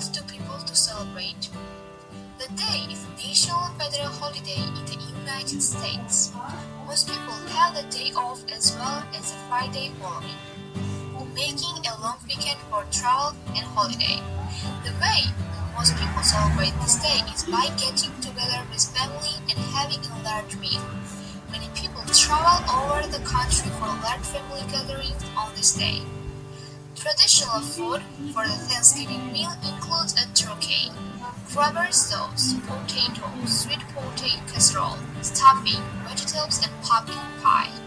What do people to celebrate? The day is a national federal holiday in the United States. Most people have the day off as well as a Friday following, making a long weekend for travel and holiday. The way most people celebrate this day is by getting together with family and having a large meal. Many people travel over the country for large family gatherings on this day. Traditional food for the Thanksgiving meal includes a turkey, cranberry sauce, potatoes, sweet potato casserole, stuffing, vegetables, and pumpkin pie.